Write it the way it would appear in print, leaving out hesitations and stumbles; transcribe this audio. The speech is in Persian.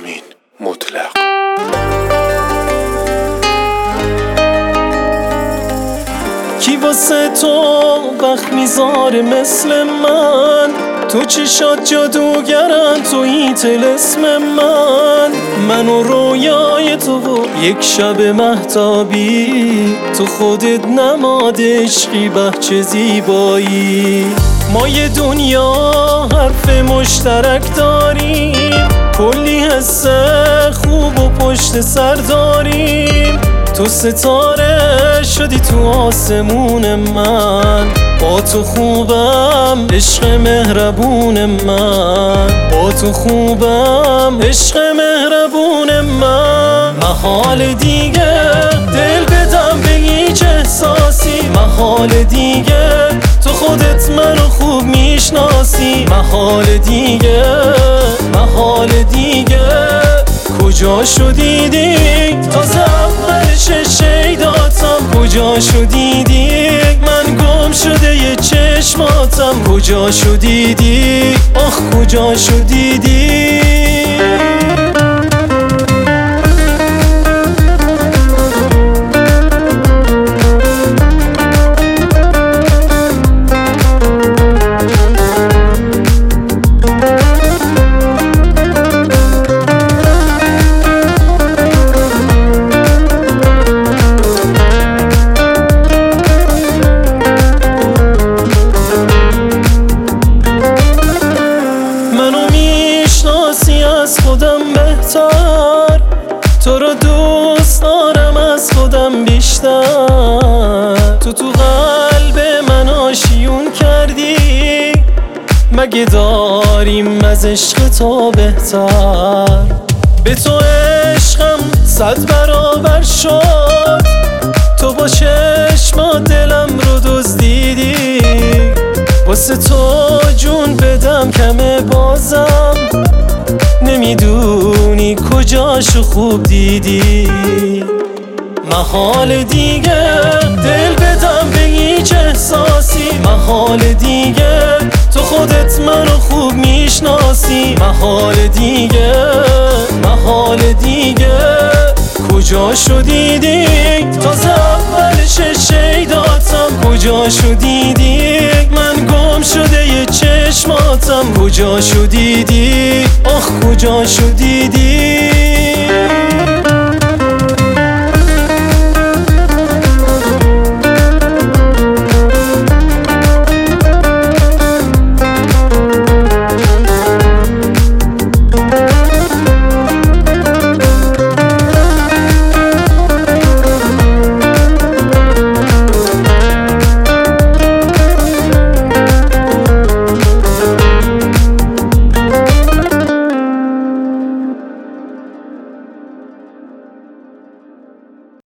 امین مطلق. کی واسه تو وقت میذاره مثل من؟ تو چشات جادوگرن، تویی طلسم من و رویای تو و یک شب مهتابی. تو خودت نماد عشقی، چه زیبایی. ما یه دنیا حرف مشترک داریم، کلی حس خوب و پشت سر داریم. تو ستاره شدی تو آسمون من، با تو خوبم عشق مهربون من، با تو خوبم عشق مهربون من. محال دیگه دل بدم به هیچ احساسی، محال دیگه تو خودت منو خوب میشناسی. محال دیگه، محال دیگه کجا شدیدی؟ تازه اولش شیداتم. کجا شدیدی؟ من گم شده یه چشماتم. کجا شدیدی؟ آخ کجا شدیدی؟ از خودم بهتر، تو رو دوست دارم از خودم بیشتر. تو قلب من آشیون کردی، مگه داریم از عشق تو بهتر؟ به تو عشقم 100 برابر شد، تو با چشمات دلم رو دزدیدی. واسه تو جون بدم کمه بازم، نمیدونی کجاشو خوب دیدی. محال دیگه دل بدم به هیچ احساسی، محال دیگه تو خودت منو خوب میشناسی. محال دیگه، محال دیگه کجا شدیدی؟ تازه اولش شیداتم. کجا شدیدی؟ من گم شده یه چشماتم. کجا شدیدی؟ آخ کجا شدیدی؟